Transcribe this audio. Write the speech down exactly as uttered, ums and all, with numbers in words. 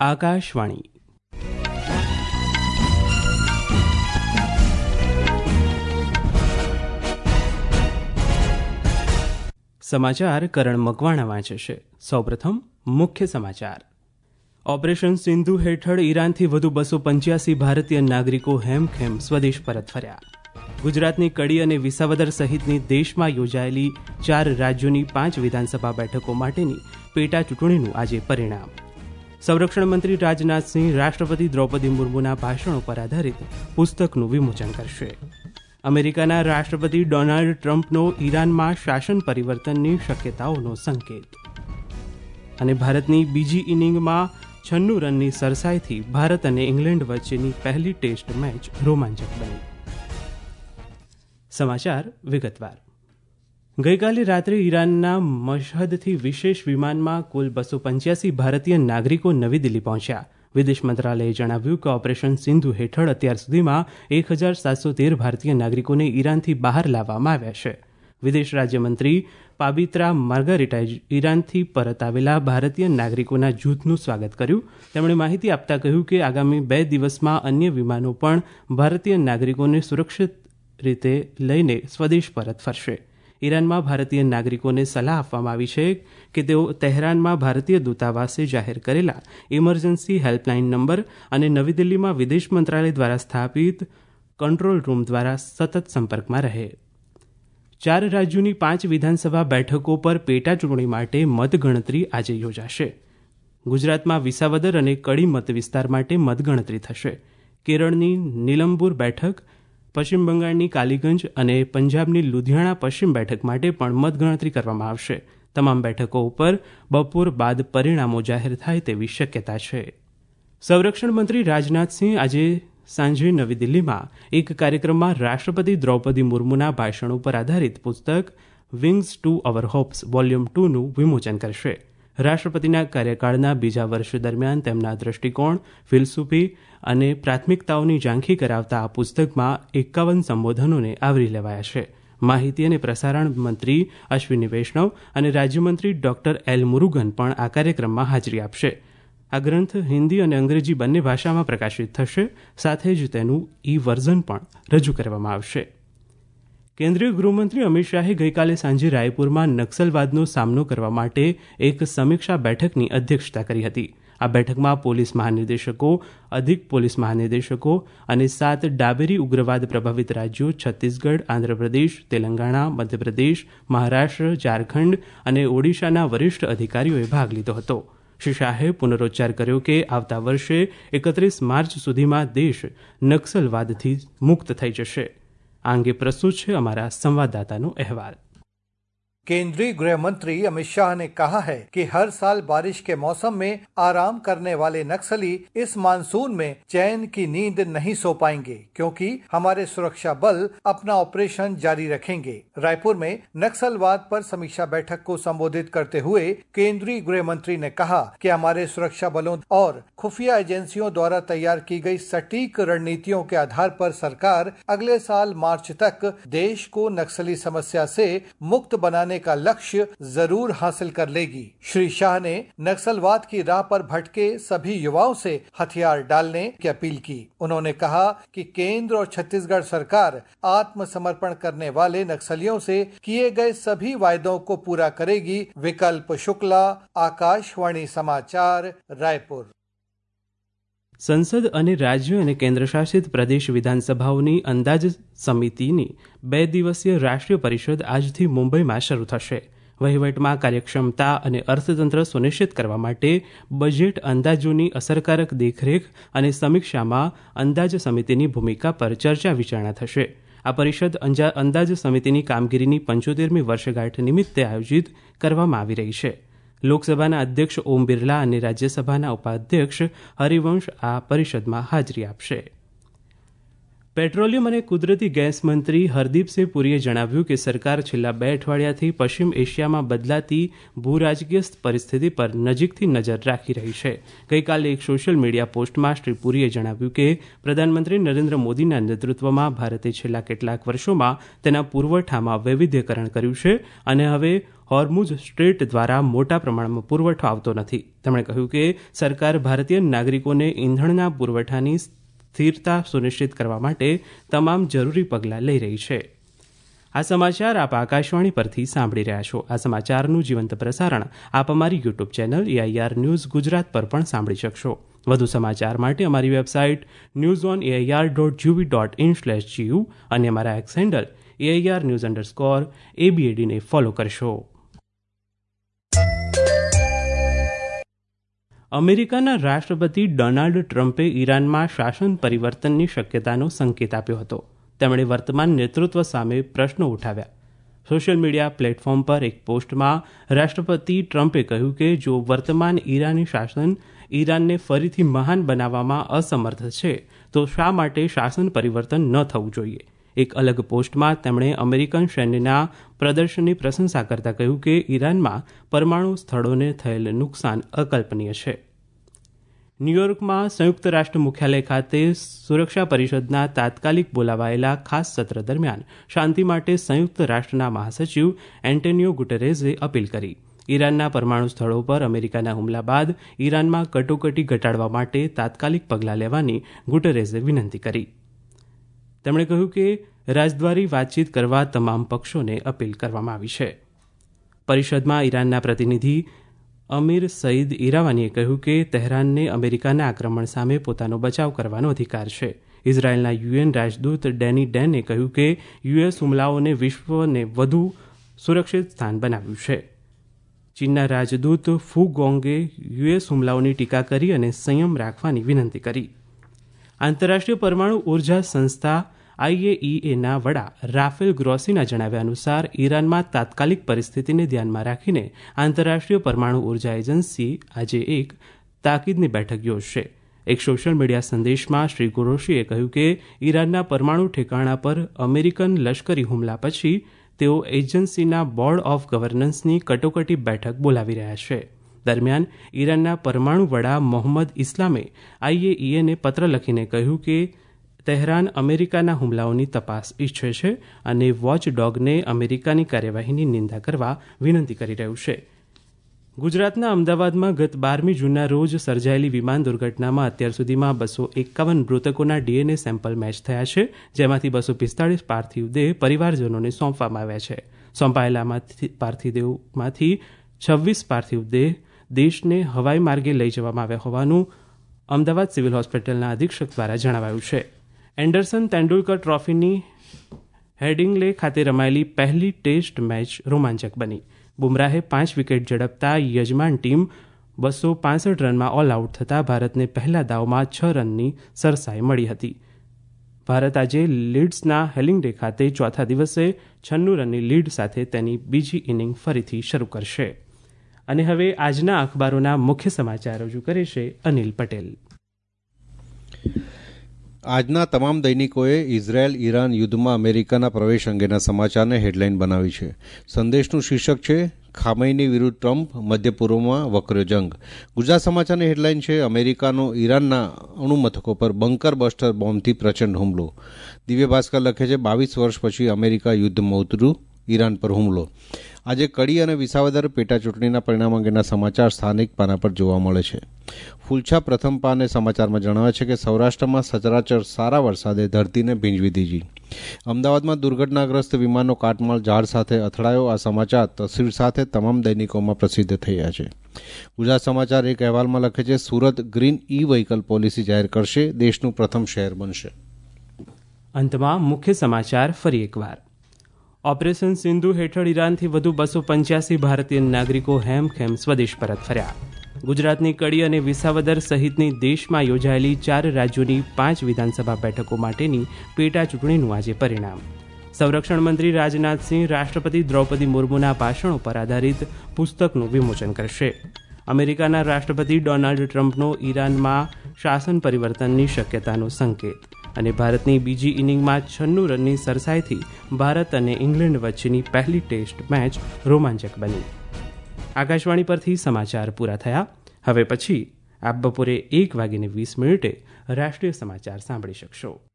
આકાશવાણી. સમાચાર કરણ મકવાણા વાંચે છે. સૌપ્રથમ મુખ્ય સમાચાર. ઓપરેશન સિંધુ હેઠળ ઈરાનથી વધુ બસો પંચ્યાસી ભારતીય નાગરિકો હેમખેમ સ્વદેશ પરત ફર્યા. ગુજરાતની કડી અને વિસાવદર સહિતની દેશમાં યોજાયેલી ચાર રાજ્યોની પાંચ વિધાનસભા બેઠકો માટેની પેટા ચૂંટણીનું આજે પરિણામ. સંરક્ષણ મંત્રી રાજનાથસિંહ રાષ્ટ્રપતિ દ્રૌપદી મુર્મુના ભાષણો પર આધારિત પુસ્તકનું વિમોચન કરશે. અમેરિકાના રાષ્ટ્રપતિ ડોનાલ્ડ ટ્રમ્પનો ઈરાનમાં શાસન પરિવર્તનની શક્યતાઓનો સંકેત. અને ભારતની બીજી ઇનિંગમાં છન્નું રનની સરસાઈથી ભારત અને ઇંગ્લેન્ડ વચ્ચેની પહેલી ટેસ્ટ મેચ રોમાંચક બની. સમાચાર વિગતવાર. ગઈકાલે રાત્રે ઈરાનના મશહદથી વિશેષ વિમાનમાં કુલ બસો પંચ્યાસી ભારતીય નાગરિકો નવી દિલ્હી પહોંચ્યા. વિદેશ મંત્રાલયે જણાવ્યું કે ઓપરેશન સિંધુ હેઠળ અત્યાર સુધીમાં એક હજાર સાતસો તેર ભારતીય નાગરિકોને ઈરાનથી બહાર લાવવામાં આવ્યા છે. વિદેશ રાજ્યમંત્રી પાબિત્રા માર્ગારિટાએ ઈરાનથી પરત આવેલા ભારતીય નાગરિકોના જૂથનું સ્વાગત કર્યું. તેમણે માહિતી આપતા કહ્યું કે આગામી બે દિવસમાં અન્ય વિમાનો પણ ભારતીય નાગરિકોને સુરક્ષિત રીતે લઈને સ્વદેશ પરત ફરશે. ઈરાનમાં ભારતીય નાગરિકોને સલાહ આપવામાં આવી છે કે તેઓ તહેરાનમાં ભારતીય દૂતાવાસે જાહેર કરેલા ઇમરજન્સી હેલ્પલાઇન નંબર અને નવી દિલ્હીમાં વિદેશ મંત્રાલય દ્વારા સ્થાપિત કંટ્રોલ રૂમ દ્વારા સતત સંપર્કમાં રહે. ચાર રાજ્યોની પાંચ વિધાનસભા બેઠકો પર પેટા ચૂંટણી માટે મતગણતરી આજે યોજાશે. ગુજરાતમાં વિસાવદર અને કડી મત વિસ્તાર માટે મતગણતરી થશે. કેરળની નીલમપુર બેઠક, પશ્ચિમ બંગાળની કાલીગંજ અને પંજાબની લુધિયાણા પશ્ચિમ બેઠક માટે પણ મતગણતરી કરવામાં આવશે. તમામ બેઠકો ઉપર બપોર બાદ પરિણામો જાહેર થાય તેવી શક્યતા છે. સંરક્ષણ મંત્રી રાજનાથસિંહ આજે સાંજે નવી દિલ્હીમાં એક કાર્યક્રમમાં રાષ્ટ્રપતિ દ્રૌપદી મુર્મુના ભાષણો પર આધારિત પુસ્તક Wings to Our Hopes volume ટુનું વિમોચન કરશે. રાષ્ટ્રપતિના કાર્યકાળના બીજા વર્ષ દરમિયાન તેમના દ્રષ્ટિકોણ, ફિલસૂફી અને પ્રાથમિકતાઓની ઝાંખી કરાવતા આ પુસ્તકમાં એકાવન સંબોધનોને આવરી લેવાયા છે. માહિતી અને પ્રસારણ મંત્રી અશ્વિની વૈષ્ણવ અને રાજ્યમંત્રી ડોક્ટર એલ મુરુગન પણ આ કાર્યક્રમમાં હાજરી આપશે. આ ગ્રંથ હિન્દી અને અંગ્રેજી બંને ભાષામાં પ્રકાશિત થશે. સાથે જ તેનું ઈ વર્ઝન પણ રજૂ કરવામાં આવશે. કેન્દ્રીય ગૃહમંત્રી અમિત શાહે ગઈકાલે સાંજે રાયપુરમાં નક્સલવાદનો સામનો કરવા માટે એક સમીક્ષા બેઠકની અધ્યક્ષતા કરી હતી. આ બેઠકમાં પોલીસ મહાનિદેશકો, અધિક પોલીસ મહાનિદેશકો અને સાત ડાબેરી ઉગ્રવાદ પ્રભાવિત રાજ્યો છત્તીસગઢ, આંધ્રપ્રદેશ, તેલંગાણા, મધ્યપ્રદેશ, મહારાષ્ટ્ર, ઝારખંડ અને ઓડિશાના વરિષ્ઠ અધિકારીઓએ ભાગ લીધો હતો. શ્રી શાહે પુનરોચ્ચાર કર્યો કે આવતા વર્ષે એકત્રીસ માર્ચ સુધીમાં દેશ નક્સલવાદથી મુક્ત થઈ જશે. આ અંગે પ્રસ્તુત છે અમારા સંવાદદાતાનો અહેવાલ. केंद्रीय गृह मंत्री अमित शाह ने कहा है कि हर साल बारिश के मौसम में आराम करने वाले नक्सली इस मानसून में चैन की नींद नहीं सो पाएंगे, क्योंकि हमारे सुरक्षा बल अपना ऑपरेशन जारी रखेंगे. रायपुर में नक्सलवाद पर समीक्षा बैठक को संबोधित करते हुए केंद्रीय गृह मंत्री ने कहा कि हमारे सुरक्षा बलों और खुफिया एजेंसियों द्वारा तैयार की गई सटीक रणनीतियों के आधार पर सरकार अगले साल मार्च तक देश को नक्सली समस्या से मुक्त बनाने का लक्ष्य जरूर हासिल कर लेगी. श्री शाह ने नक्सलवाद की राह पर भटके सभी युवाओं से हथियार डालने की अपील की. उन्होंने कहा कि केंद्र और छत्तीसगढ़ सरकार आत्मसमर्पण करने वाले नक्सलियों से किए गए सभी वायदों को पूरा करेगी. विकल्प शुक्ला, आकाशवाणी समाचार, रायपुर. સંસદ અને રાજ્ય અને કેન્દ્રશાસિત પ્રદેશ વિધાનસભાઓની અંદાજ સમિતિની બે દિવસીય રાષ્ટ્રીય પરિષદ આજથી મુંબઈમાં શરૂ થશે. વહીવટમાં કાર્યક્ષમતા અને અર્થતંત્ર સુનિશ્ચિત કરવા માટે બજેટ અંદાજોની અસરકારક દેખરેખ અને સમીક્ષામાં અંદાજ સમિતિની ભૂમિકા પર ચર્ચા વિચારણા થશે. આ પરિષદ અંદાજ સમિતિની કામગીરીની પંચોતેરમી વર્ષગાંઠ નિમિત્તે આયોજિત કરવામાં આવી રહી છે. લોકસભાના અધ્યક્ષ ઓમ બિરલા અને રાજ્યસભાના ઉપાધ્યક્ષ હરિવંશ આ પરિષદમાં હાજરી આપશે. પેટ્રોલિયમ અને કુદરતી ગેસ મંત્રી હરદીપસિંહ પુરીએ જણાવ્યું કે સરકાર છેલ્લા બે અઠવાડિયાથી પશ્ચિમ એશિયામાં બદલાતી ભૂરાજકીય પરિસ્થિતિ પર નજીકથી નજર રાખી રહી છે. ગઈકાલે એક સોશિયલ મીડિયા પોસ્ટમાં શ્રી પુરીએ જણાવ્યું કે પ્રધાનમંત્રી નરેન્દ્ર મોદીના નેતૃત્વમાં ભારતે છેલ્લા કેટલાક વર્ષોમાં તેના પુરવઠામાં વૈવિધ્યકરણ કર્યું છે અને હવે હોર્મુઝ સ્ટ્રેટ દ્વારા મોટા પ્રમાણમાં પુરવઠો આવતો નથી. તેમણે કહ્યું કે સરકાર ભારતીય નાગરિકોને ઇંધણના પુરવઠાની સ્થિરતા સુનિશ્ચિત કરવા માટે તમામ જરૂરી પગલાં લઈ રહી છે. આ સમાચાર આપ આકાશવાણી પરથી સાંભળી રહ્યા છો. આ સમાચારનું જીવંત પ્રસારણ આપ અમારી YouTube channel AIR news Gujarat પર પણ સાંભળી શકશો. વધુ સમાચાર માટે અમારી website news on AIR dot GOV dot in slash GU અને અમારા X handle AIR news underscore એબીએડીને ફોલો કરશો. અમેરિકાના રાષ્ટ્રપતિ ડોનાલ્ડ ટ્રમ્પે ઈરાનમાં શાસન પરિવર્તનની શક્યતાનો સંકેત આપ્યો હતો. તેમણે વર્તમાન નેતૃત્વ સામે પ્રશ્નો ઉઠાવ્યા. સોશિયલ મીડિયા પ્લેટફોર્મ પર એક પોસ્ટમાં રાષ્ટ્રપતિ ટ્રમ્પે કહ્યું કે જો વર્તમાન ઈરાની શાસન ઈરાનને ફરીથી મહાન બનાવવામાં અસમર્થ છે તો શા માટે શાસન પરિવર્તન ન થવું જોઈએ. એક અલગ પોસ્ટમાં તેમણે અમેરિકન સૈન્યના પ્રદર્શનની પ્રશંસા કરતા કહ્યું કે ઈરાનમાં પરમાણુ સ્થળોને થયેલ નુકસાન અકલ્પનીય છે. ન્યૂયોર્કમાં સંયુક્ત રાષ્ટ્ર મુખ્યાલય ખાતે સુરક્ષા પરિષદના તાત્કાલિક બોલાવાયેલા ખાસ સત્ર દરમિયાન શાંતિ માટે સંયુક્ત રાષ્ટ્રના મહાસચિવ એન્ટોનિયો ગુટેરેઝે અપીલ કરી. ઈરાનના પરમાણુ સ્થળો પર અમેરિકાના હુમલા બાદ ઈરાનમાં કટોકટી ઘટાડવા માટે તાત્કાલિક પગલાં લેવાની ગુટેરેઝે વિનંતી કરી. તેમણે કહ્યું કે રાજદ્વારી વાતચીત કરવા તમામ પક્ષોને અપીલ કરવામાં આવી છે. પરિષદમાં ઈરાનના પ્રતિનિધિ અમીર સઈદ ઈરાવાનીએ કહ્યું કે તહેરાનને અમેરિકાના આક્રમણ સામે પોતાનો બચાવ કરવાનો અધિકાર છે. ઇઝરાયેલના યુએન રાજદૂત ડેની ડેને કહ્યું કે યુએસ હુમલાઓને વિશ્વને વધુ સુરક્ષિત સ્થાન બનાવ્યું છે. ચીનના રાજદૂત ફુ ગોંગે યુએસ હુમલાઓની ટીકા કરી અને સંયમ રાખવાની વિનંતી કરી. આંતરરાષ્ટ્રીય પરમાણુ ઉર્જા સંસ્થા આઈએઈએના વડા રાફેલ ગ્રોસીના જણાવ્યા અનુસાર ઈરાનમાં તાત્કાલિક પરિસ્થિતિને ધ્યાનમાં રાખીને આંતરરાષ્ટ્રીય પરમાણુ ઉર્જા એજન્સી આજે એક તાકીદની બેઠક યોજશે. એક સોશિયલ મીડિયા સંદેશમાં શ્રી ગ્રોસીએ કહ્યું કે ઈરાનના પરમાણુ ઠેકાણા પર અમેરિકન લશ્કરી હુમલા પછી તેઓ એજન્સીના બોર્ડ ઓફ ગવર્નન્સની કટોકટી બેઠક બોલાવી રહ્યા છે. દરમિયાન ઈરાનના પરમાણુ વડા મોહમ્મદ ઇસ્લામે આઈએઈએને પત્ર લખીને કહ્યું કે તહેરાન અમેરિકાના હુમલાઓની તપાસ ઈચ્છે છે અને વોચડોગને અમેરિકાની કાર્યવાહીની નિંદા કરવા વિનંતી કરી રહ્યું છે. ગુજરાતના અમદાવાદમાં ગત બારમી જૂનના રોજ સર્જાયેલી વિમાન દુર્ઘટનામાં અત્યાર સુધીમાં બસો એકાવન મૃતકોના ડીએનએ સેમ્પલ મેચ થયા છે, જેમાંથી બસો પિસ્તાળીસ પાર્થિવ દેહ પરિવારજનોને સોંપવામાં આવ્યા છે. સોંપાયેલા પાર્થિવ દેહમાંથી છવ્વીસ પાર્થિવ દેહ દેશને હવાઈ માર્ગે લઈ જવામાં આવ્યા હોવાનું અમદાવાદ સિવિલ હોસ્પિટલના અધિક્ષક દ્વારા જણાવાયું છે. એન્ડરસન તેંડુલકર ટ્રોફીની હેડિંગ્લે ખાતે રમાયેલી પહેલી ટેસ્ટ મેચ રોમાંચક બની. બુમરાહે પાંચ વિકેટ ઝડપતા યજમાન ટીમ બસો પાસઠ રનમાં ઓલ આઉટ થતાં ભારતને પહેલા દાવમાં છ રનની સરસાઈ મળી હતી. ભારત આજે લીડ્સના હેલિંગ્લે ખાતે ચોથા દિવસે છન્નું રનની લીડ સાથે તેની બીજી ઇનિંગ ફરીથી શરૂ કરશે. અને હવે આજના અખબારોના મુખ્ય સમાચાર રજૂ કરે છે અનિલ પટેલ. આજના તમામ દૈનિકોએ ઇઝરાયેલ ઈરાન યુદ્ધમાં અમેરિકાના પ્રવેશ અંગેના સમાચારને હેડલાઇન બનાવી છે. સંદેશનું શીર્ષક છે ખામૈની વિરુદ્ધ ટ્રમ્પ, મધ્ય પૂર્વમાં વકર્યો જંગ. ગુજરાત સમાચારની હેડલાઇન છે અમેરિકાનો ઈરાનના અણુમથકો પર બંકર બસ્ટર બોમ્બથી પ્રચંડ હુમલો. દિવ્ય ભાસ્કર લખે છે બાવીસ વર્ષ પછી અમેરિકા યુદ્ધમાં ઉતર્યું, ઈરાન પર હુમલો. આજે કડી અને વિસાવદર પેટા ચૂંટણીના પરિણામ અંગેના સમાચાર સ્થાનિક પાના પર જોવા મળે છે. ફૂલછા પ્રથમ પાને સમાચારમાં જણાવે છે કે સૌરાષ્ટ્રમાં સચરાચર સારા વરસાદે ધરતીને ભીંજવી દીધી. અમદાવાદમાં દુર્ઘટનાગ્રસ્ત વિમાનનો કાટમાળ ઝાડ સાથે અથડાયો. આ સમાચાર તસવીર સાથે તમામ દૈનિકોમાં પ્રસિદ્ધ થયા છે. ગુજરાત સમાચાર એક અહેવાલમાં લખે છે Surat green e vehicle policy જાહેર કરશે, દેશનું પ્રથમ શહેર બનશે. અંતમાં મુખ્ય સમાચાર ફરી એકવાર. ઓપરેશન સિંધુ હેઠળ ઈરાનથી વધુ બસો પંચ્યાસી ભારતીય નાગરિકો હેમખેમ સ્વદેશ પરત ફર્યા. ગુજરાતની કડી અને વિસાવદર સહિતની દેશમાં યોજાયેલી ચાર રાજ્યોની પાંચ વિધાનસભા બેઠકો માટેની પેટા ચૂંટણીનું આજે પરિણામ. સંરક્ષણ મંત્રી રાજનાથસિંહ રાષ્ટ્રપતિ દ્રૌપદી મુર્મુના ભાષણો પર આધારિત પુસ્તકનું વિમોચન કરશે. અમેરિકાના રાષ્ટ્રપતિ ડોનાલ્ડ ટ્રમ્પનો ઈરાનમાં શાસન પરિવર્તનની શક્યતાનો સંકેત. અને ભારતની બીજી ઇનિંગમાં છન્નું રનની સરસાઈથી ભારત અને ઇંગ્લેન્ડ વચ્ચેની પહેલી ટેસ્ટ મેચ રોમાંચક બની. આકાશવાણી પરથી સમાચાર પૂરા થયા. હવે પછી આપ બપોરે એક વાગીને વીસ મિનિટે રાષ્ટ્રીય સમાચાર સાંભળી શકશો.